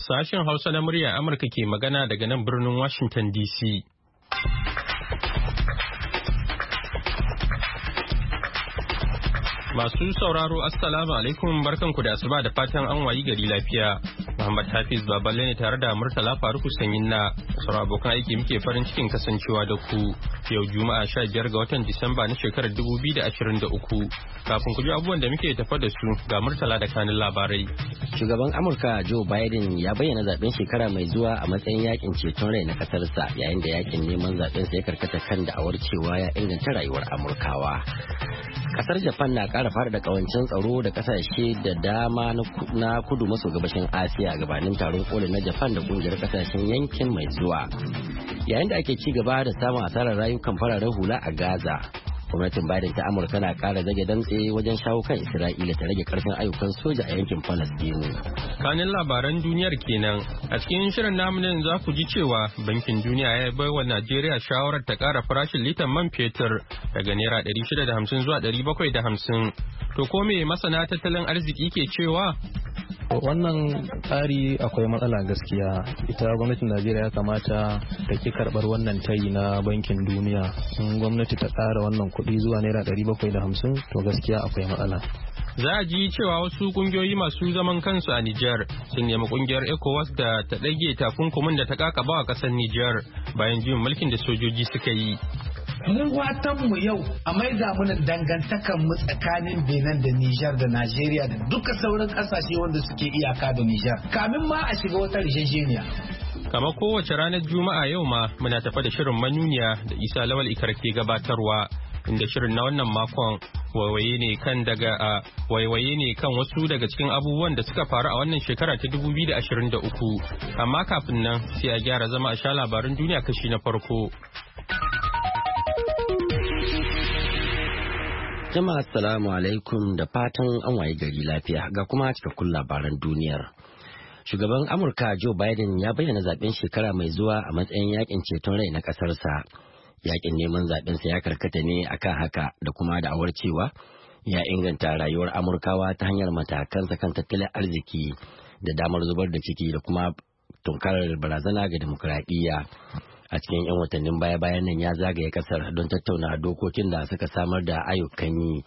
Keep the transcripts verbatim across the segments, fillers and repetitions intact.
Sashen Hausa na murya Amurka ke magana daga nan birnin Washington D C. Masu sauraro Assalamu alaikum barkanku da asuba da fatan an wayi gari lafiya. Muhammad Hafiz Baballe ne tare da Murtala Faruku Sanyin na sauran abokan aiki muke farin cikin kasancewa da ku yau Juma'a sha biyar ga watan Disamba na shekarar dubu biyu da ashirin da uku. Kafin ku ji abubuwan da muke tafa da su ga Murtala da kanin labarai. Shugaban Amurka Joe Biden ya bayyana zaben shekara mai zuwa a matsayin yakin ceton rai na kasarsa yayin da yakin neman zaben sa ya karkata kan da'awar cewa ya inganta rayuwar Amurkawa. Kasar Japan na kara fara da kawancin tsaro da kasashe da dama na kudu maso gabashin Asiya gabanin taron koli na Japan da kungiyar kasashen yankin mai zuwa. Yayin da ake ci gaba da samun asarar rayukan fararen hula a Gaza, gwamnatin Biden ta Amurka na kara zage damtse wajen shawo kan Isra'ila ta rage karfin ayyukan soja a yankin Falastinu. Kanin labaran duniyar kenan a cikin shirin namu ne za ku ji cewa Bankin Duniya ya bai wa Najeriya shawarar ta kara farashin litan man fetur daga naira ɗari shida da hamsin zuwa ɗari bakwai da hamsin. To ko me masana tattalin arziki ke cewa? Wannan tsari akwai matsala gaskiya. Ita gwamnatin Najeriya ya kamata ta ki karɓar wannan tayi na Bankin Duniya. In gwamnati ta ƙara wannan kuɗi zuwa naira ɗari bakwai da hamsin to gaskiya akwai matsala. Za a ji cewa wasu kungiyoyi masu zaman kansu a Nijar sun nemi kungiyar ECOWAS da ta ɗage takunkumin da ta kakaba a ƙasar Nijar bayan juyin mulkin da sojoji suka yi. Mun watan mu yau a maida mana dangantakan mu tsakanin Benin da Nijar da Najeriya da duka sauran kasashe wanda suke iyaka da Nijar kamin ma a shiga wata rijejeniya. Kamar kowace ranar Juma'a yau ma muna tafa da shirin manuniya da Isa Lawal Ikar ke gabatarwa inda shirin na wannan makon waiwaye ne kan daga a waiwaye ne kan wasu daga cikin abubuwan da suka faru a wannan shekara ta dubu biyu da ashirin da uku amma kafin nan sai a gyara zama a sha labarin duniya kashi na farko. Jama'a assalamu alaikum da fatan an waye gari lafiya ga kuma cikakkun labaran duniyar. Shugaban Amurka Joe Biden ya bayyana zaben shekara mai zuwa a matsayin yakin ceton rai na kasarsa. Yakin neman zabensa ya karkata ne akan haka da kuma da'awar cewa ya inganta rayuwar Amurkawa ta hanyar matakan kan tattalin arziki da damar zubar da ciki da kuma tunkarar barazana ga dimokuraɗiyya. A cikin 'yan watannin baya-bayan nan ya zagaye kasar don tattauna dokokin da suka samar da ayyukan yi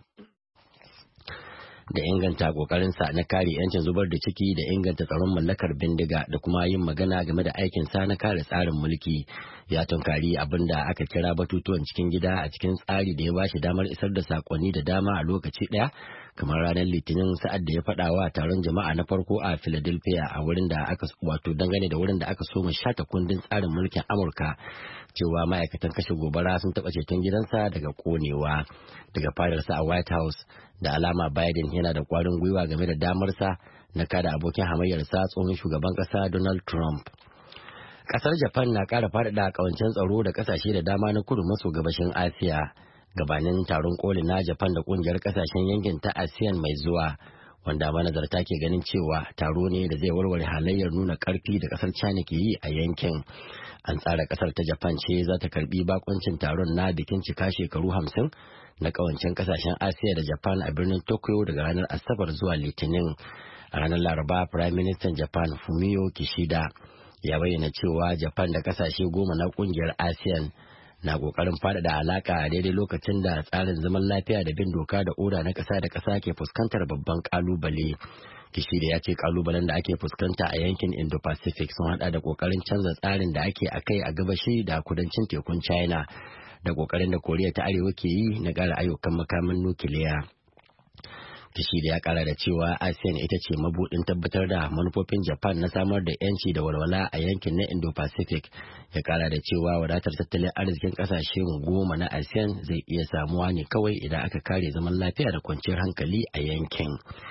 da inganta kokarinsa na kare 'yancin zubar da ciki da inganta tsaron mallakar bindiga da kuma yin magana game da aikinsa na kare tsarin mulki. Ya tunkari abin da aka kira batutuwan cikin gida a cikin tsari da ya ba shi damar isar da sakonni da dama a lokaci ɗaya, kamar ranar litinin sa'ad da ya faɗa wa taron jama'a na farko a Philadelphia a wurin da aka wato dangane da wurin da aka so shata kundin tsarin mulkin Amurka cewa ma'aikatan kashe gobara sun taɓa ceton gidansa daga konewa. Daga fadarsa a White House da alama Biden yana da ƙwarin gwiwa game da damarsa na kada abokin hamayyarsa tsohon shugaban ƙasa Donald Trump. Ƙasar Japan na ƙara faɗaɗa ƙawancen tsaro da ƙasashe da dama na kudu maso gabashin Asiya gabanin taron koli na Japan da ƙungiyar ƙasashen yankin ta ASEAN mai zuwa, wanda manazarta ke ganin cewa taro ne da zai warware halayyar nuna ƙarfi da ƙasar China ke yi a yankin. An tsara ƙasar ta Japan ce za ta karbi bakoncin taron na bikin cika shekaru hamsin na ƙawancen ƙasashen Asiya da Japan a birnin Tokyo daga ranar Asabar zuwa Litinin. A ranar Laraba, Prime Minister Japan Fumio Kishida ya bayyana cewa Japan da ƙasashe goma na ƙungiyar ASEAN na kokarin faɗaɗa alaka a daidai lokacin da tsarin zaman lafiya da bin doka da oda na ƙasa da ƙasa ke fuskantar babban kalubale. Kishida ya ce kalubalen da ake fuskanta a yankin Indo-Pacific sun hada da kokarin canza tsarin da ake akai a gabashi da kudancin tekun China da kokarin da Koriya ta Arewa ke yi na ƙara ayyukan makamin nukiliya. Kishida ya kara da cewa ASEAN ita ce mabudin tabbatar da manufofin Japan na samar da yanci da walwala a yankin na Indo-Pacific. Ya kara da cewa wadatar tattalin arzikin kasashe goma na ASEAN zai iya samuwa ne kawai idan aka kare zaman lafiya da kwanciyar hankali a yankin.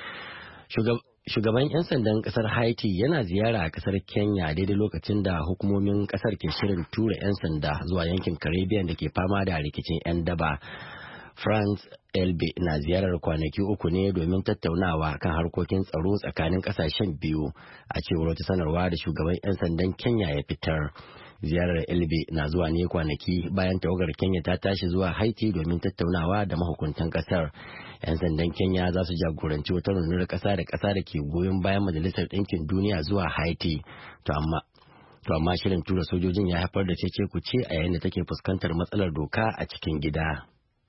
Shugaban 'yan sandan kasar Haiti yana ziyara a kasar Kenya daidai lokacin da hukumomin kasar ke shirin tura 'yan sanda zuwa yankin Caribbean da ke fama da rikicin 'yan daba. France Elbe na ziyarar kwanaki uku ne domin tattaunawa kan harkokin tsaro tsakanin kasashen biyu, a cewar wata sanarwa da shugaban 'yan sandan Kenya ya fitar. Ziyarar Elbe na zuwa ne kwanaki bayan tawagar Kenya ta tashi zuwa Haiti domin tattaunawa da mahukuntan kasar. 'Yan sandan Kenya za su jagoranci wata rundunar ƙasa da ƙasa da ke goyon bayan Majalisar Ɗinkin Duniya zuwa Haiti. To amma To amma shirin tura sojojin ya haifar da cece kuce a yayin da take fuskantar matsalar doka a cikin gida.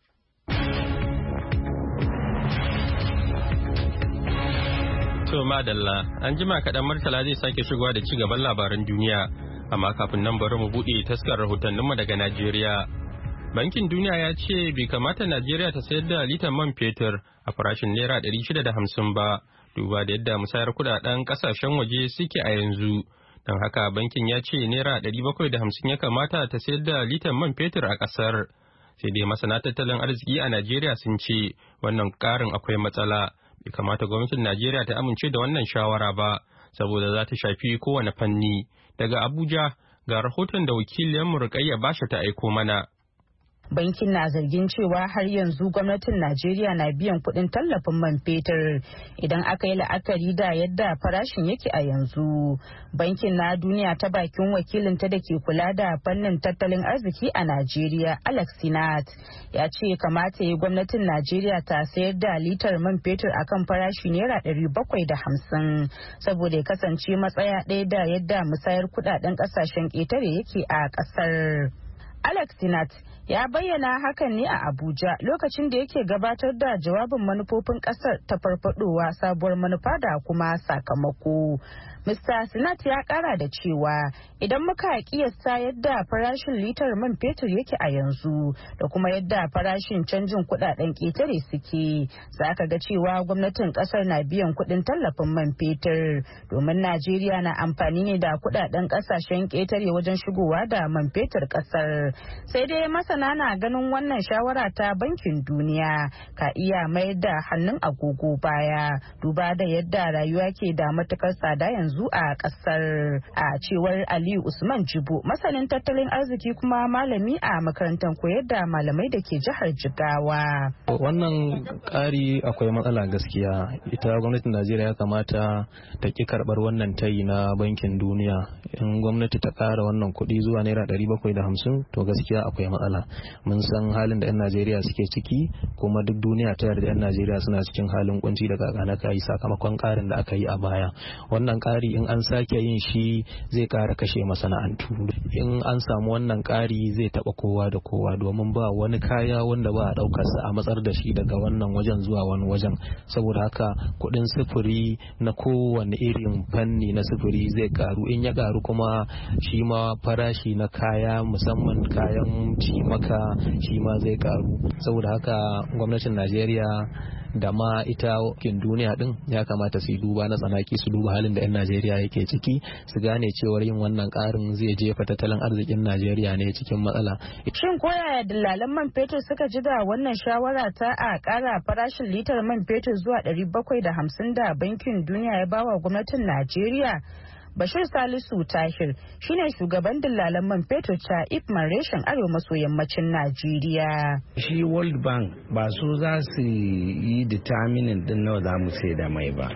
To madalla, an jima kaɗan Murtala zai sake shigowa da ci gaban labaran duniya, amma kafin nan bari mu buɗe taskar rahotanninmu daga Najeriya. Bankin Duniya ya ce bai kamata Najeriya ta sayar da litan man fetur a farashin naira ɗari shida da hamsin ba, duba da yadda musayar kuɗaɗen ƙasashen waje suke a yanzu. Don haka bankin ya ce naira ɗari bakwai da hamsin ya kamata ta sayar da litan man fetur a ƙasar. Sai dai masana tattalin arziki a Najeriya sun ce wannan ƙarin akwai matsala. Bai kamata gwamnatin Najeriya ta amince da wannan shawara ba, saboda za ta shafi kowane fanni. Daga Abuja ga rahoton da wakiliyarmu Rukayya Basha ta aiko mana. Bankin na zargin cewa har yanzu gwamnatin Najeriya na biyan kuɗin tallafin man fetur idan aka yi la'akari da yadda farashin yake a yanzu. Bankin na Duniya ta bakin wakilinta da ke kula da fannin tattalin arziki a Najeriya, Alex Sinat, ya ce kamata ya gwamnatin Najeriya ta sayar da litar man fetur akan farashi naira ɗari bakwai da hamsin saboda ya kasance matsaya ɗaya da yadda musayar kuɗaɗen ƙasashen ƙetare yake a ƙasar. Alex Sinat ya bayyana hakan ne a Abuja lokacin da yake gabatar da jawabin manufofin kasar ta farfadowa sabuwar manufa da kuma sakamako. Mister Sinat ya kara da cewa idan muka kiyasta yadda farashin litar man fetur yake a yanzu da kuma yadda farashin canjin kudaden ketare suke, za ka ga cewa gwamnatin kasar na biyan kudin tallafin man fetur domin Najeriya na amfani ne da kudaden kasashen ketare wajen shigowa da man fetur kasar. Sai dai masana na ganin wannan shawara ta Bankin Duniya ka iya mayar da hannun agogo baya duba da yadda rayuwa ke da matukar tsada yanzu a kasar. A cewar Aliyu Usman Jibo, masanin tattalin arziki kuma malami a makarantar koyar da malamai da ke jihar Jigawa. Wannan ƙari akwai matsala gaskiya. Ita gwamnatin Najeriya ya kamata ta ki karɓar wannan tayi na Bankin Duniya. In gwamnati ta ƙara wannan kuɗi zuwa naira ɗari bakwai da hamsin to gaskiya akwai matsala. Mun san halin da 'yan Najeriya suke ciki, kuma duk duniya ta yarda 'yan Najeriya suna cikin halin kunci da kakana kai sakamakon ƙarin da aka yi a baya. Wannan ƙari in an sake yin shi zai ƙara kashe masana'antu. In an samu wannan ƙari zai taɓa kowa da kowa, domin ba wani kaya wanda ba a ɗaukarsa a matsar da shi daga wannan wajen zuwa wani wajen. Saboda haka kuɗin sufuri na kowane irin fanni na sufuri zai ƙaru. In ya ƙaru kuma shi ma farashi na kaya, musamman kayan cimaka, shi ma zai ƙaru. Saboda haka gwamnatin Najeriya da ma ita kin duniya din ya kamata su yi duba na tsanaki, su duba halin da 'yan Najeriya yake ciki, su gane cewar yin wannan karin zai jefa tattalin arzikin Najeriya ne cikin matsala. Shin koyaya dillalan man fetur suka ji da wannan shawara ta a kara farashin litar man fetur zuwa ɗari bakwai da hamsin da Bankin Duniya ya bawa gwamnatin Najeriya? Bashir Salisu Tahir shine shugaban dillalan man fetur ta Ipman reshen arewa maso yammacin Najeriya. Shi World Bank ba su za su yi determining din nawa za mu sai da mai ba,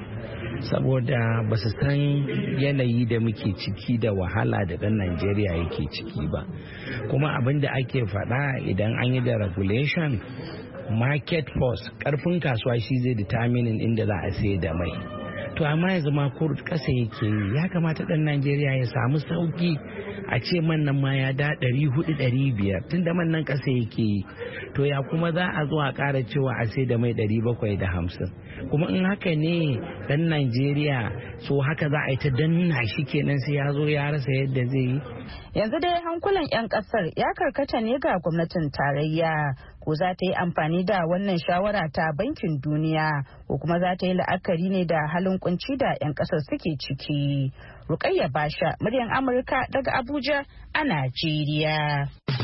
saboda ba su san yanayi da muke ciki da wahala da ɗan Najeriya yake ciki ba. Kuma abin da ake faɗa idan an yi da regulation, market force, ƙarfin kasuwa shi zai determining inda za a sai da mai. To amma yanzu ma kurd kasa yake yi, ya kamata dan Najeriya ya samu sauki a ce man nan ma ya da ɗari hudu ɗari biyar tunda man nan kasa yake yi. To ya kuma za a zo a ƙara cewa a sai da mai ɗari bakwai da hamsin, kuma in haka ne dan Najeriya so haka za a yi ta danna shi kenan sai ya zo ya rasa yadda zai yi. Yanzu dai hankulan 'yan kasar ya karkata ne ga gwamnatin tarayya, ko za ta yi amfani da wannan shawara ta Bankin Duniya ko kuma za ta yi la'akari ne da halin kunci da 'yan kasar suke ciki. Rukayya Basha, muryar Amurka daga Abuja a Najeriya.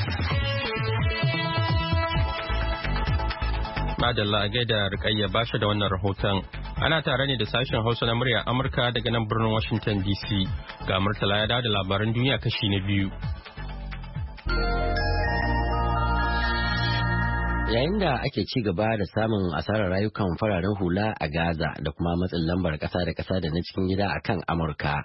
Madalla a gaida Rukayya Basha da wannan rahoton. Ana tare ne da sashen Hausa na muryar Amurka daga nan birnin Washington D C. Ga Murtala ya dawo da labaran duniya kashi na biyu. Yayin da ake ci gaba da samun asarar rayukan fararen hula a Gaza da kuma matsin lambar ƙasa da ƙasa da na cikin gida a kan Amurka,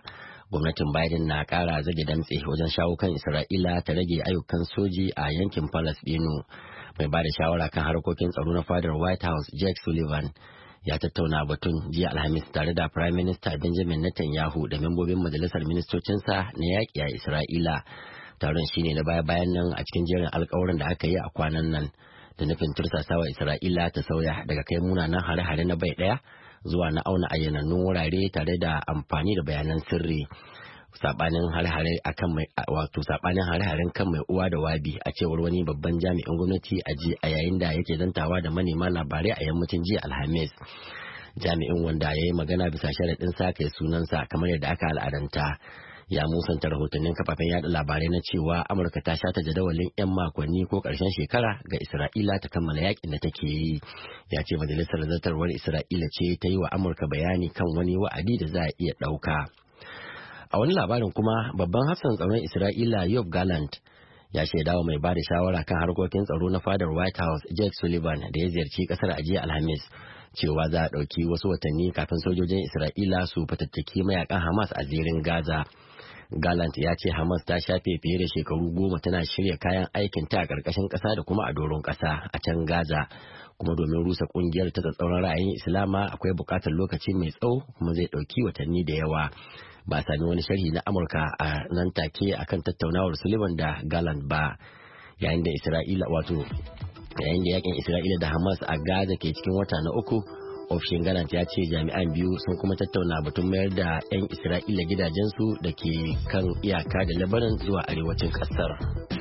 gwamnatin Biden na kara zage damtse wajen shawo kan Isra'ila ta rage ayyukan soji a yankin Falasɗinu. Mai ba da shawara kan harkokin tsaro na fadar White House Jake Sullivan ya tattauna batun jiya Alhamis tare da Prime Minister Benjamin Netanyahu da membobin majalisar ministocinsa na yaƙi a Isra'ila. Taron shine na baya-bayan nan a cikin jerin alkawarin da aka yi a kwanan nan da nufin tursasawa Isra'ila ta sauya daga kai munanan hare-hare na bai ɗaya zuwa na auna ayyanannun wurare tare da amfani da bayanan sirri. Sabanin hare-hare akan mai wato sabanin hare-haren kan mai uwa da wabi a cewar wani babban jami'in gwamnati a ji a yayin da yake zantawa da manema labarai a yammacin jiya Alhamis. Jami'in wanda ya yi magana bisa sharaɗin sa kai sunansa kamar yadda aka al'adanta ya musanta rahotannin kafafen yada labarai na cewa Amurka ta shata jadawalin 'yan makonni ko ƙarshen shekara ga Isra'ila ta kammala yakin da take yi. Ya ce majalisar zartarwar Isra'ila ce ta yi wa Amurka bayani kan wani wa'adi da za a iya ɗauka. A wani labarin kuma babban hafsan tsaron Isra'ila Yoav Gallant ya shaidawa mai ba da shawara kan harkokin tsaro na fadar White House Jake Sullivan da ya ziyarci kasar a jiya Alhamis cewa za a ɗauki wasu watanni kafin sojojin Isra'ila su fatattaki mayakan Hamas a zirin Gaza. Gallant ya ce Hamas ta shafe fiye da shekaru goma tana shirya kayan aikin ta a ƙarƙashin ƙasa da kuma a doron ƙasa a can Gaza. Kuma domin rusa ƙungiyar ta tsatsauran ra'ayin Islama akwai buƙatar lokaci mai tsawo kuma zai ɗauki watanni da yawa. Ba a sami wani sharhi na Amurka a nan take akan tattaunawar Sullivan da Gallant ba. Yayin da Isra'ila wato yayin da yakin Isra'ila da Hamas a Gaza ke cikin wata na uku, ofishin Gallant ya ce jami'an biyu sun kuma tattauna batun mayar da 'yan Isra'ila gidajensu da ke kan iyaka da Lebanon zuwa arewacin kasar.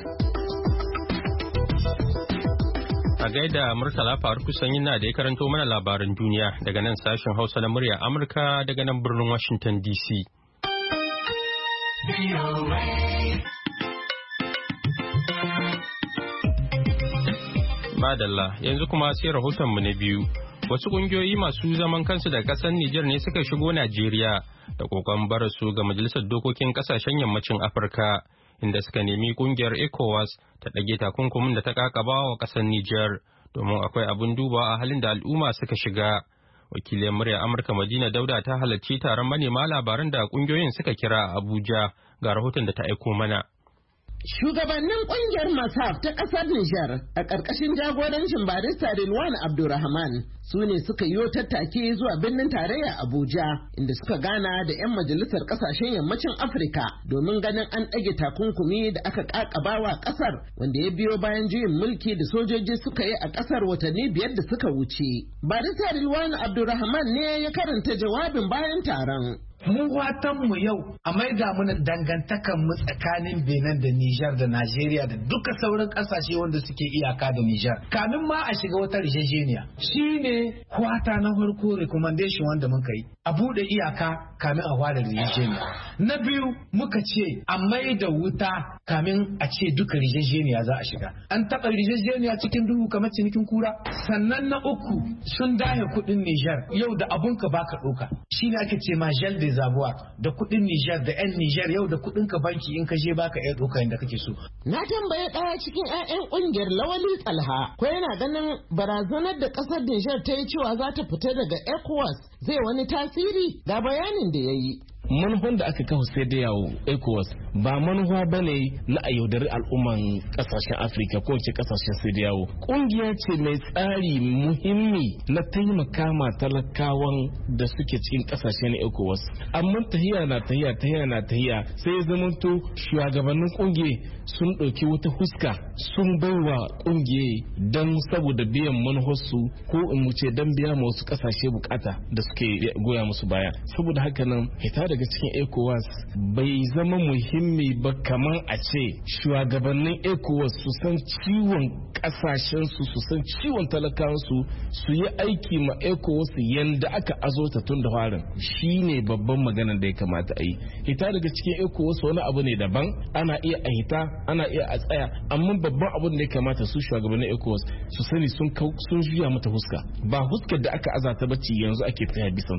A gaida Murtala Faruk Sanyi na da ya karanto mana labaran duniya daga nan sashen Hausa na murya Amurka daga nan birnin Washington D C. Madalla yanzu kuma sai rahotonmu na biyu. Wasu ƙungiyoyi masu zaman kansu da ƙasar Nijar ne suka shigo Najeriya da kokon barasu ga Majalisar Dokokin Ƙasashen Yammacin Afirka, inda suka nemi ƙungiyar ECOWAS ta ɗage takunkumin da ta ƙaƙaba wa ƙasar Nijar, domin akwai abin duba a halin da al'umma suka shiga. Wakilin murya Amurka Madina Dauda ta halarci taron manema labaran da ƙungiyoyin suka kira a Abuja, ga rahoton da ta aiko mana. Shugabannin kungiyar Masaf ta kasar Nijar a ƙarƙashin jagorancin barista Rilwan Abdurrahman su ne suka yi tattaki zuwa birnin tarayya Abuja, inda suka gana da 'yan majalisar ƙasashen yammacin Afirka domin ganin an ɗage takunkumi da aka ƙaƙabawa ƙasar, wanda ya biyo bayan juyin mulki da sojoji suka yi a ƙasar watanni biyar da suka wuce. Barista Rilwan Abdurrahman ne ya karanta jawabin bayan taron. Mu watan mu yau a maida mana dangantakan mu tsakanin Benin da Nijar da Najeriya da duka sauran kasashe wanda suke iyaka da Nijar. Kamin ma a shiga wata rijejeniya. Shine kwata na farko recommendation wanda muka yi. A bude iyaka kamin a fara rijejeniya. Na biyu muka ce a maida wuta kamin a ce duka rijejeniya za a shiga. An taɓa rijejeniya cikin duhu kamar cinikin kura. Sannan na uku sun dahe kuɗin Nijar yau da abunka baka ɗauka. Shine ake ce ma gel de zabuwa da kudin Nijar da 'yan Nijar yau da kudin ka banki in ka je baka iya doka inda kake so. Na tambaye ɗaya cikin 'ya'yan ƙungiyar Lawali Tsalha ko yana ganin barazanar da ƙasar Nijar ta yi cewa za ta fita daga ECOWAS zai wani tasiri, ga bayanin da ya yi. manufan da aka kawo sai da yawo ECOWAS ba manufa ba ne na a yaudari al'umman kasashen Afirka ko ce kasashen sai da yawo. Kungiya ce mai tsari muhimmi na taimaka ma talakawan da suke cikin kasashen ECOWAS. Amma tahiya na tahiya tahiya na tahiya sai ya zamanto shugabannin kungiya sun ɗauki wata huska sun baiwa kungiya don saboda biyan manufarsu ko in mu ce don biya ma wasu kasashe bukata da suke goya musu baya. Saboda haka nan hita daga cikin ECOWAS bai zama muhimmi ba, kamar a ce shugabannin ECOWAS su san ciwon kasashen su su san ciwon talakawansu su yi aiki ma ECOWAS yanda aka azota tun da farin. Shine babban magana da ya kamata a yi. Hita daga cikin ECOWAS wani abu ne daban, ana iya a hita ana iya a tsaya, amma babban abin da ya kamata su shugabannin ECOWAS su sani sun sun juya mata huska, ba huskar da aka azata bace yanzu ake tsaya bisanta.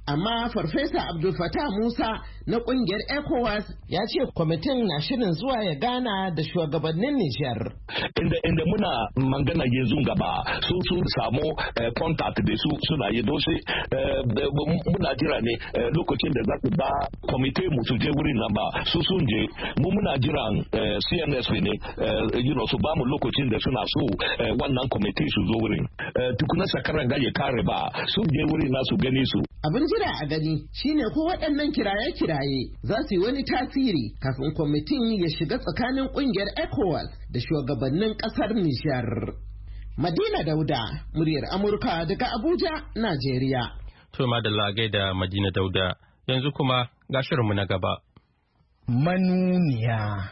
Amma Farfesa Abdul Fattah Musa na kungiyar ECOWAS ya ce kwamitin na shirin zuwa ya gana da shugabannin Nijar. Inda inda muna magana yanzu gaba su sun samu contact da su suna yi dosi muna jira ne lokacin da za su ba kwamitin mu su je wurin nan ba su sun je mu muna jiran C N S ne you know su ba mu lokacin da suna so wannan kwamitin su zo wurin tukuna sakaran ga ya kare ba su je wurin na su gani su. Abin jira a gani shine ko waɗannan kiraye-kiraye za su yi wani tasiri kafin kwamitin ya shiga tsakanin ƙungiyar ECOWAS da shugabannin ƙasar Nijar. Madina Dauda, muryar Amurka daga Abuja, Najeriya. To madalla gaida Madina Dauda, yanzu kuma ga shirinmu na gaba. Manuniya.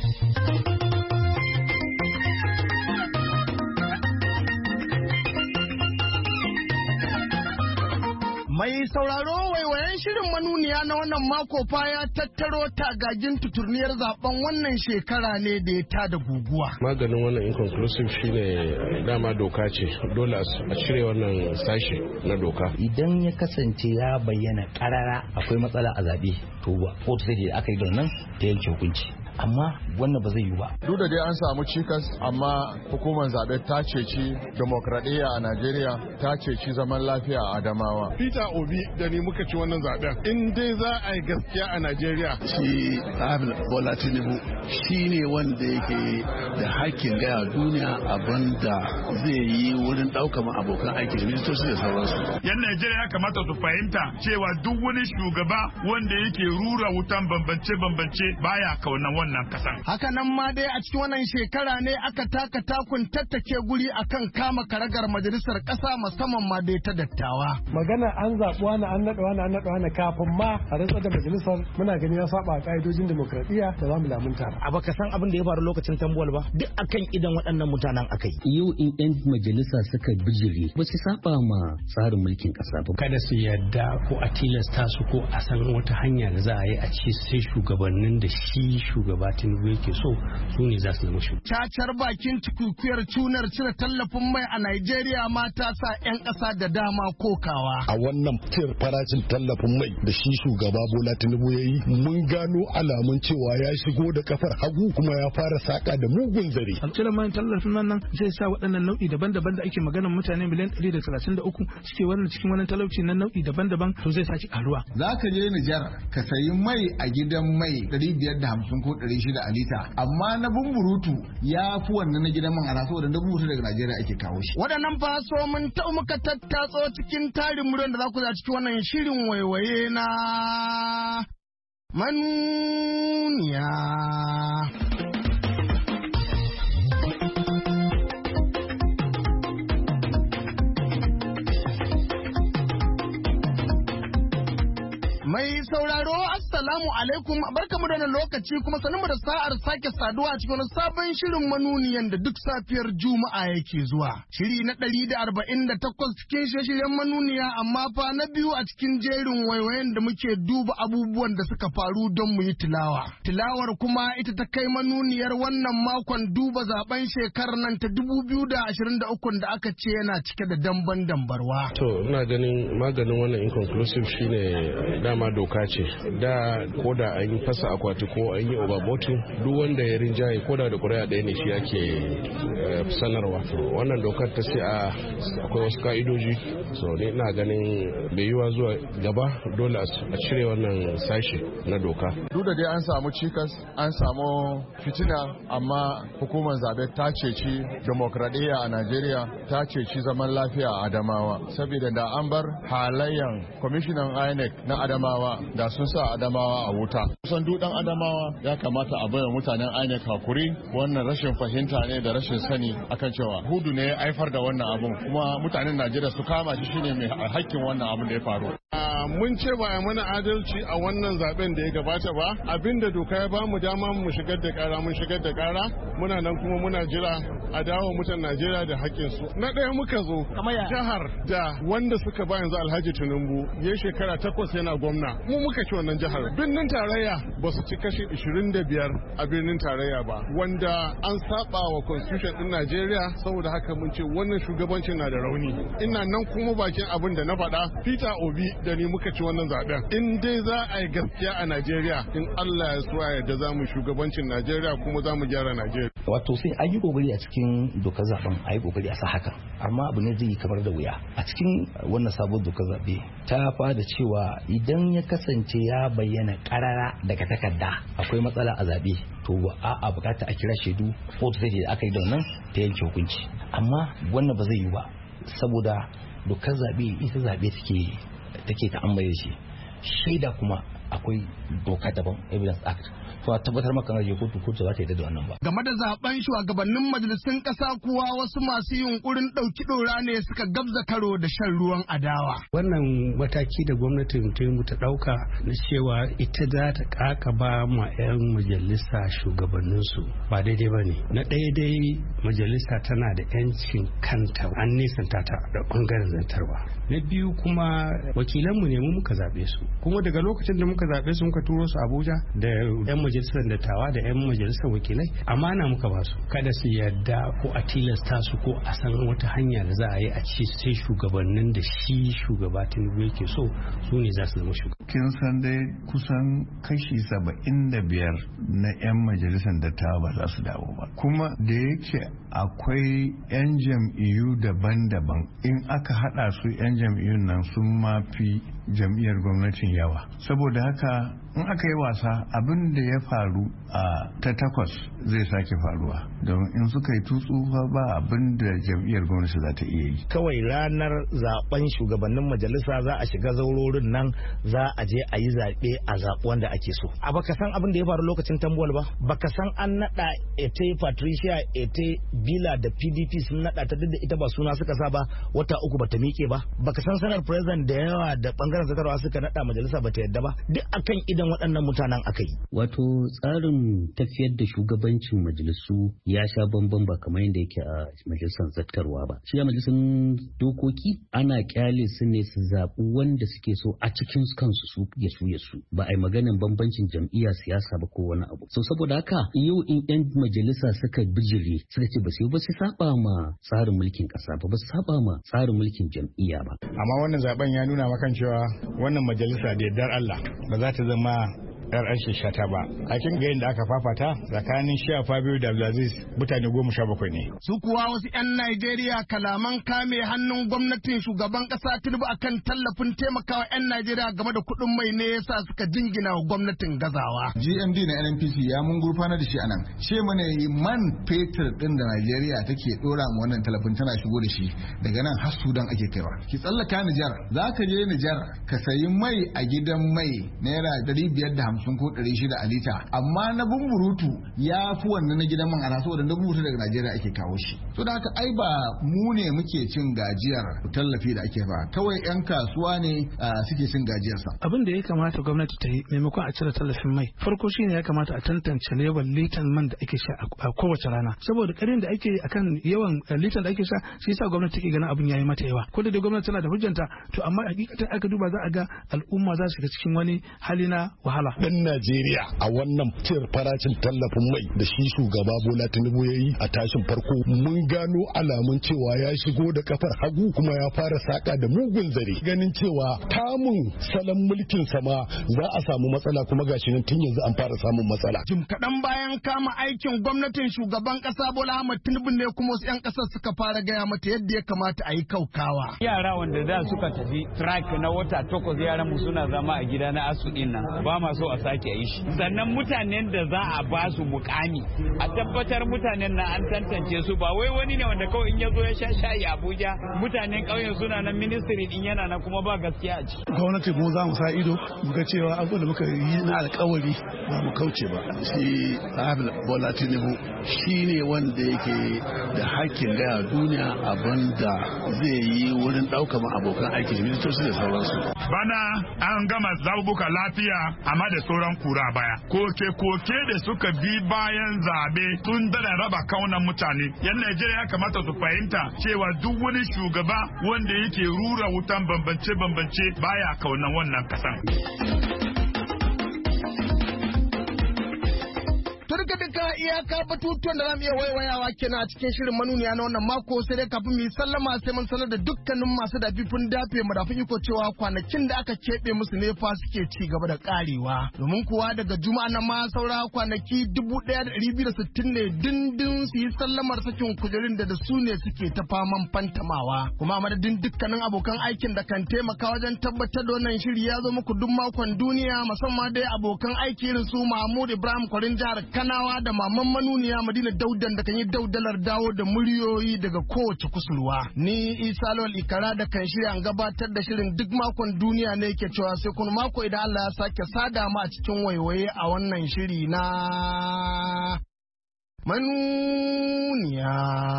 Mai sauraro waiwayen shirin manuniya na wannan mako fa ya tattaro tagagin tuturniyar zaben wannan shekara ne da ya tada guguwa. Maganin wannan inconclusive shine dama doka ce, dole a cire wannan sashi na doka. Idan ya kasance ya bayyana karara akwai matsala a zabe to ba kotu sai da aka yi don nan ta yanke hukunci. Amma wannan ba zai yi ba. Duk da dai an samu cikas amma hukumar zaɓe ta ceci demokradiyya a Najeriya, ta ceci zaman lafiya a Adamawa. Peter Obi da ni muka ci wannan zaɓen. In dai za a yi gaskiya a Najeriya. Shi Ahmed Bola Tinubu shi ne wanda yake da hakkin gaya duniya abin da zai yi wurin ɗaukar abokan aiki ministoci da sauransu. Yan Najeriya ya kamata su fahimta cewa duk wani shugaba wanda yake rura wutan bambance-bambance baya kaunan wannan kasan. Haka nan ma dai a cikin wannan shekara ne aka taka takun tattake guri akan kama karagar majalisar kasa musamman ma dai ta dattawa. Magana an zaɓi wani an naɗa wani an naɗa wani kafin ma a rantsar da majalisar muna gani ya saba a ƙa'idojin demokradiyya da za mu lamunta. A baka san abin da ya faru lokacin tambuwal ba duk akan idan waɗannan mutanen akai. Yau in yan majalisa suka bijire ba su saba ma tsarin mulkin ƙasa ba. Kada su yadda ko a tilasta su ko a san wata hanya da za a yi a ce sai shugabannin da shi shugaba shugaba Tinubu yake so su ne za su zama shugaba. Cacar bakin cikukuyar cunar cire tallafin mai a Najeriya ma ta sa 'yan ƙasa da dama kokawa. A wannan cire farashin tallafin mai da shi shugaba Bola Tinubu ya yi mun gano alamun cewa ya shigo da kafar hagu kuma ya fara saka da mugun zare. Cire mai tallafin nan zai sa waɗannan nau'i daban-daban da ake maganar mutane miliyan ɗari da talatin da uku suke wannan cikin wannan talauci na nau'i daban-daban to zai saki karuwa. Za ka je Nijar ka sayi mai a gidan mai ɗari biyar da hamsin ko ɗari shida a lita amma na bumburutu ya fi wannan na gidan man ana saboda na bumburutu daga Najeriya ake kawo shi. Waɗannan fa so mun ta muka tattatso cikin tarin muryar da za ku za cikin wannan shirin waiwaye na manuniya. Mai sauraro assalamu alaikum barkamu da wannan lokaci kuma sanin da sa'ar sake saduwa a cikin sabon shirin manuniyan da duk safiyar Juma'a yake zuwa. Shiri na ɗari da arba'in da takwas cikin shirye-shiryen manuniya amma fa na biyu a cikin jerin waiwayen da muke duba abubuwan da suka faru don mu yi tilawa. Tilawar kuma ita ta kai manuniyar wannan makon duba zaben shekarar nan ta dubu biyu da ashirin da uku da aka ce yana cike da damban dambarwa. To ina ganin maganin wannan inconclusive shine dama doka ce da ko da an yi fasa akwati ko an yi overvoting duk wanda ya rinjaye ko da da kuri'a ɗaya ne shi ake sanarwa. Wannan dokar ta ce a akwai wasu ka'idoji so ni ina ganin bai yiwa zuwa gaba dole a cire wannan sashi na doka. Duk da dai an samu cikas an samu fitina amma hukumar zabe ta ceci demokradiyya a Najeriya ta ceci zaman lafiya a Adamawa saboda da an bar halayyan kwamishinan I N E C na Adamawa da sun sa Adamawa a wuta. Kusan dudan Adamawa ya kamata a bayar mutanen I N E C hakuri wannan rashin fahimta ne da rashin sani akan cewa hudu ne ya haifar da wannan abun kuma mutanen Najeriya su kama shi shine mai hakkin wannan abun da ya faru. Mun ce ba a mana adalci a wannan zaben da ya gabata ba abinda doka ya ba mu dama mu shigar da kara mun shigar da kara muna nan kuma muna jira a dawo mutan Najeriya da haƙƙinsu. Na ɗaya muka zo jihar da wanda suka ba yanzu Alhaji Tinubu ya shekara takwas yana gwamna. Mu muka ci wannan jihar. Birnin tarayya ba su ci kashi ishirin da biyar a birnin tarayya ba, wanda an saba wa constitution ɗin Najeriya, saboda haka mun ce wannan shugabancin na da rauni. Ina nan kuma bakin abin da na faɗa, Peter Obi da ni muka ci wannan zaben. In dai za a yi gaskiya a Najeriya, in Allah ya so yarda za mu shugabancin Najeriya kuma za mu gyara Najeriya. Wato sai an yi kokari a cikin dokar zaben, a yi kokari a sa haka, amma abu ne zai yi kamar da wuya. A cikin wannan sabon dokar zabe ta fada cewa idan ya kasance ya bayyana karara daga takarda akwai matsala a zabe, to a bukata a kira shaidu ko sai da aka yi da wannan ta yanke hukunci. Amma wannan ba zai yi ba, saboda dokar zabe ita zabe take take ta'ammali shi. Shaida kuma akwai doka daban, Evidence Act. To a tabbatar maka na kotu kotu za ta yi da wannan ba. Game da zaben shugabannin majalisun ƙasa kuwa wasu masu yunkurin ɗauki ɗora ne suka gabza karo da shan ruwan adawa. Wannan mataki da gwamnatin Tinubu ta ɗauka na cewa ita za ta ƙaƙaba ma 'yan majalisa shugabanninsu ba daidai ba ne. Na ɗaya dai majalisa tana da 'yancin kanta, an nisanta ta da ɓangaren zantarwa. Na biyu kuma wakilanmu ne mu muka zaɓe su, kuma daga lokacin da muka zaɓe su muka turo su Abuja da 'yan majalisar dattawa da 'yan majalisar wakilai, amana muka ba su kada su yarda ko a tilasta su ko a san wata hanya da za a yi a ci sai shugabannin da shi shugaba Tinubu yake so su ne za su zama shugaba. Kin san dai kusan kashi saba'in da biyar na 'yan majalisar dattawa ba za su dawo ba, kuma da yake akwai 'yan jam'iyyu daban-daban, in aka hada su 'yan jam'iyyun nan sun mafi jam'iyyar gwamnatin yawa. Saboda haka in aka yi wasa abin da ya faru a ta takwas zai sake faruwa, don in suka yi tutsu ba abin da jam'iyyar gwamnati za ta iya yi. Kawai ranar zaben shugabannin majalisa za a shiga zaurorin nan, za a je a yi zaɓe a zaɓi wanda ake so. A baka san abin da ya faru lokacin tambuwal ba, baka san an naɗa ete Patricia ete Bila da P D P sun naɗa ta duk da ita ba suna suka sa ba, wata uku bata miƙe ba. Baka san sanar president da yawa da bangaren zatarwa suka naɗa majalisa bata yadda ba, duk akan idan waɗannan mutanen aka yi. Wato tsarin tafiyar da shugabancin majalisu ya sha bamban ba kamar yadda yake a majalisar zattarwa ba. Shi a majalisar dokoki ana kyale su ne su zaɓi wanda suke so a cikin kansu su ya su ya su, ba a yi maganin bambancin jam'iyya siyasa ba ko wani abu. So saboda haka yau in 'yan majalisa suka bijire suka ce ba su ba su saba ma tsarin mulkin ƙasa ba, ba su saba ma tsarin mulkin jam'iyya ba. Amma wannan zaben ya nuna makan cewa wannan majalisa da yardar Allah ba za ta zama yar an shata ba. A kin ga yadda aka fafata tsakanin Shehu Fabio da Abdulaziz mutane goma sha bakwai ne. Su kuwa wasu 'yan Najeriya kalaman kame hannun gwamnatin shugaban kasa Tinubu akan tallafin taimakawa 'yan Najeriya game da kuɗin mai ne yasa suka jingina wa gwamnatin gazawa. G M D na N N P C ya mun gurfana da shi anan. Ce mana man fetur din da Najeriya take dora mu wannan tallafin tana shigo da shi daga nan har Sudan ake kaiwa. Ki tsallaka Nijar, za ka je Nijar ka sayi mai a gidan mai naira ɗari biyar da hamsin ko ɗari shida a lita, amma na bumburutu ya fi wannan na gidan man ana saboda na bumburutu daga Najeriya ake kawo shi. So da haka ai ba mu ne muke cin gajiyar tallafi da ake ba, kawai 'yan kasuwa ne suke cin gajiyarsa. Abin da ya kamata gwamnati ta yi maimakon a cire tallafin mai, farko shine ya kamata a tantance yawan litan man da ake sha a kowace rana, saboda karin da ake akan yawan litan da ake sha shi yasa gwamnati take ganin abin yayi mata yawa. Ko da dai gwamnati tana da hujjanta, to amma hakikatan aka duba za a ga al'umma za su ga cikin wani hali na wahala. Dan Najeriya a wannan cin farashin tallafin mai da shi shugaba Bola Tinubu ya yi a tashin farko, mun gano alamun cewa ya shigo da kafar hagu kuma ya fara saka da mugun zare, ganin cewa tamun salon mulkin sama za a samu matsala, kuma gashi nan tun yanzu an fara samun matsala. Jim kaɗan bayan kama aikin gwamnatin shugaban ƙasa Bola Ahmed Tinubu ne kuma wasu 'yan ƙasar suka fara gaya mata yadda ya kamata a yi kaukawa. Yara wanda da suka tafi track na wata takwas, yaran mu suna zama a gida na asu ɗin nan, ba ma so a sake yi shi. Sannan mutanen da za a ba su mukami a tabbatar mutanen na an tantance su, ba wai wani ne wanda kawai in ya zo ya sha shayi Abuja, mutanen ƙauyen suna nan ministry din yana nan kuma ba gaskiya a ciki. Gwamnati mu za mu sa ido mu ga cewa abubuwan da muka yi na alƙawari ba mu kauce ba. Shi Ahmed Bola Tinubu shi ne wanda yake da hakkin gaya duniya abin da zai yi wurin ɗaukar abokan aiki ministoci da sauransu. Bana an gama zabubuka lafiya amma da sauran kura baya. Koke-koke da suka bi bayan zabe sun dada raba kaunan mutane. Yan Najeriya ya kamata su fahimta cewa duk wani shugaba wanda yake rura wutan bambance-bambance baya kaunan wannan kasan. Duka iyaka batutuwan da zamu iya waiwayawa kenan a cikin shirin manuniya na wannan mako, sai dai kafin mu yi sallama sai mun sanar da dukkanin masu dafifin dafe madafin iko cewa kwanakin da aka keɓe musu ne fa suke ci gaba da karewa. Domin kuwa daga juma'a na ma saura kwanaki dubu ɗaya da ɗari biyu da sittin ne dindin su yi sallamar sakin kujerun da da su ne suke ta faman fantamawa. Kuma a madadin dukkanin abokan aikin da kan taimaka wajen tabbatar da wannan shiri ya zo muku duk makon duniya, musamman dai abokan aiki irin su Mahmud Ibrahim Kwarin jihar Kanawa da maman manuniya Madina Daudan da kan yi daudalar dawo da muryoyi daga kowace kusurwa. Ni Isa Lawal Ikara da kan shirya gabatar da shirin duk makon duniya ne yake cewa sai kun mako idan Allah ya sake sada mu a cikin waiwaye a wannan shiri na manuniya.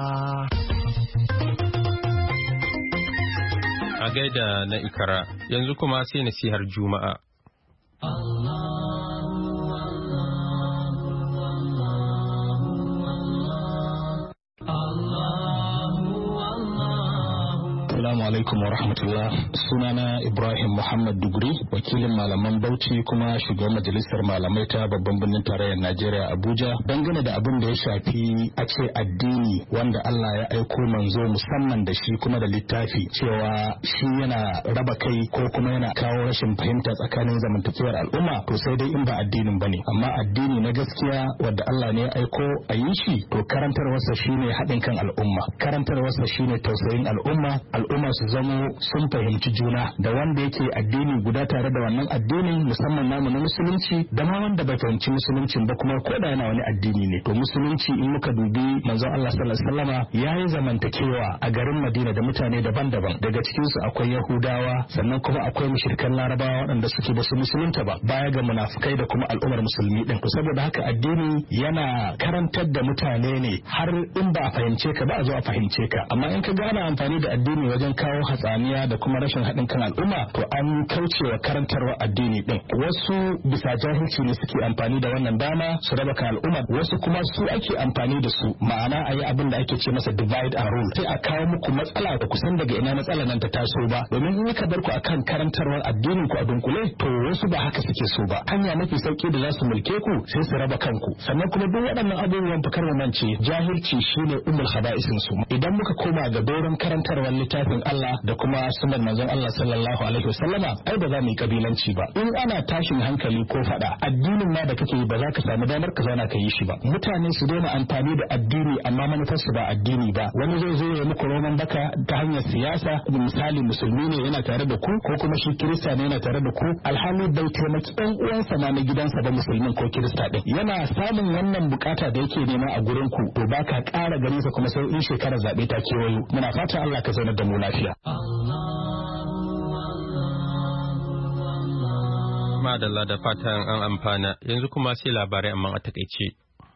A gaida na Ikara, yanzu kuma sai nasihar Juma'a. Allah Assalamu alaikum wa rahmatullah. Sunana Ibrahim Muhammad Duguri, wakilin malaman Bauchi kuma shugaban majalisar malamai ta babban birnin tarayyar Najeriya Abuja. Dangane da abin da ya shafi a ce addini wanda Allah ya aiko manzo musamman da shi kuma da littafi cewa shi yana raba kai ko kuma yana kawo rashin fahimta tsakanin zamantakewar al'umma, to sai dai in ba addinin bane. Amma addini na gaskiya wanda Allah ne ya aiko a yi shi, to karantarwarsa shine haɗin kan al'umma, karantarwarsa shine tausayin al'umma, al'umma su zamo sun fahimci juna, da wanda yake addini guda tare da wannan addinin musamman namu na musulunci, da ma wanda bai fahimci musuluncin ba kuma ko da yana wani addini ne. To musulunci in muka dubi manzon Allah sallallahu alaihi wasallama yayi zamantakewa a garin Madina da mutane daban-daban, daga cikin su akwai Yahudawa, sannan kuma akwai mushrikan Larabawa waɗanda suke ba su musulunta ba, baya ga munafukai da kuma al'ummar musulmi din. To saboda haka addini yana karantar da mutane ne har in ba a fahimce ka ba a zo a fahimce ka, amma in ka gane amfani da addini wajen kawo hatsaniya da kuma rashin haɗin kan al'umma, to an kaucewa karantarwa addini din. Wasu bisa jahilci ne suke amfani da wannan dama su raba kan al'umma, wasu kuma su ake amfani da su, ma'ana a yi abin da ake ce masa divide and rule, sai a kawo muku matsala da kusan daga ina matsala nan ta taso ba, domin in ka bar ku akan karantarwar addinin ku a dunkule, to wasu ba haka suke so ba. Hanya mafi sauki da za su mulke ku sai su raba kanku. Sannan kuma duk waɗannan abubuwan fakar mu mance jahilci shine ummul haba'isin su. Idan muka koma ga doron karantarwar littafin Allah da kuma sunan manzon Allah sallallahu alaihi wasallama, ai ba za mu yi kabilanci ba. In ana tashin hankali ko fada, addinin ma da kake yi ba za ka samu damar ka zauna ka yi shi ba. Mutane su daina amfani da addini amma manufar su ba addini ba. Wani zai zo ya muku roman baka ta hanyar siyasa, misali musulmi ne yana tare da ku ko kuma shi kirista ne yana tare da ku, alhali bai taimaki ɗan uwansa ma na gidansa ba musulmin ko kirista din. Yana samun wannan bukata da yake nema a gurin ku, to baka ƙara ganin sa kuma sai in shekarar zabe ta kewayo. Muna fata Allah ka zaunar da mu lafiya. Madalla da fatan an amfana, yanzu kuma sai labarai amma a takaice.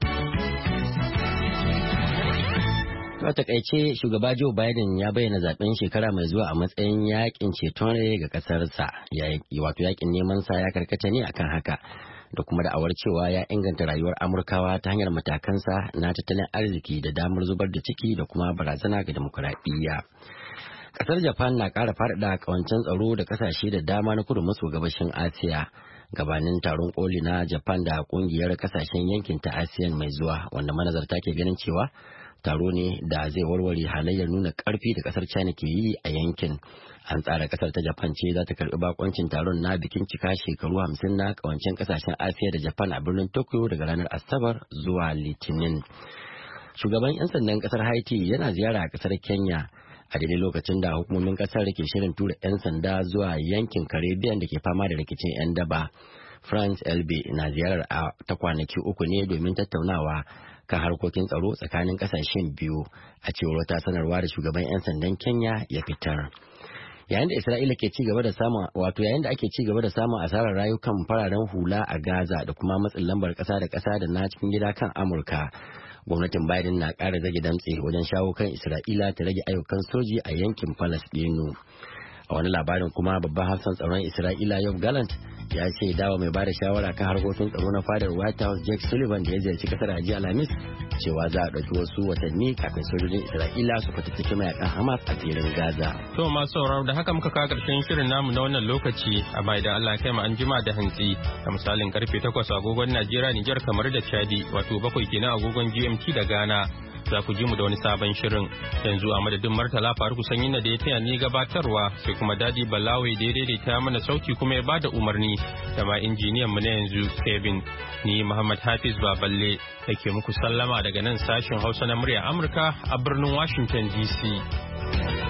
A takaice shugaba Joe Biden ya bayyana zaben shekara mai zuwa a matsayin yakin ceton rai ga kasarsa, wato yakin neman sa ya karkata ne akan haka, da kuma da'awar cewa ya inganta rayuwar Amurkawa ta hanyar matakansa na tattalin arziki da damar zubar da ciki da kuma barazana ga demokuraɗiyya. Kasar Japan na ƙara faɗaɗa kawancen tsaro da ƙasashe da dama na kudu maso gabashin Asiya gabanin taron koli na Japan da ƙungiyar ƙasashen yankin ta ASEAN mai zuwa, wanda manazarta ke ganin cewa taro ne da zai warware halayyar nuna ƙarfi da ƙasar China ke yi a yankin. An tsara ƙasar ta Japan ce za ta karɓi bakoncin taron na bikin cika shekaru hamsin na kawancen ƙasashen Asiya da Japan a birnin Tokyo daga ranar Asabar zuwa Litinin. Shugaban 'yan sandan ƙasar Haiti yana ziyara a ƙasar Kenya a daidai lokacin da hukumomin kasar ke shirin tura 'yan sanda zuwa yankin Caribbean da ke fama da rikicin 'yan daba. France Elbe na ziyarar a ta kwanaki uku ne domin tattaunawa kan harkokin tsaro tsakanin kasashen biyu, a cewar wata sanarwa da shugaban 'yan sandan Kenya ya fitar. Yayin da Isra'ila ke ci gaba da samun wato yayin da ake ci gaba da samun asarar rayukan fararen hula a Gaza da kuma matsin lambar kasa da kasa da na cikin gida kan Amurka, gwamnatin Biden na ƙara zage damtse wajen shawo kan Isra'ila ta rage ayyukan soji a yankin Falasɗinu. A A wani labarin kuma babban hafsan tsaron Isra'ila Yoav Gallant ya ce dawa mai bada shawara kan harkokin tsaro na fadar White House Jake Sullivan da ya ziyarci kasar a jiya Alhamis cewa za a ɗauki wasu watanni kafin sojojin Isra'ila su fatattaki mayakan Hamas a filin Gaza. To masu sauraro da haka muka kawo ƙarshen shirin namu na wannan lokaci, amma idan Allah ya kai mu an jima da hantsi da misalin karfe takwas agogon Najeriya, Nijar, kamar da Chadi, wato bakwai kenan agogon G M T da Ghana. Za ku ji mu da wani sabon shirin. Yanzu a madadin Martala Faruku Sanyin da ya taya ni gabatarwa, sai kuma Dadi Balawe da ya daidaita mana sauti kuma ya bada umarni, da ma injiniyan mu na yanzu Kevin. Ni Muhammad Hafiz Baballe nake muku sallama daga nan sashen Hausa na murya Amurka a birnin Washington D C.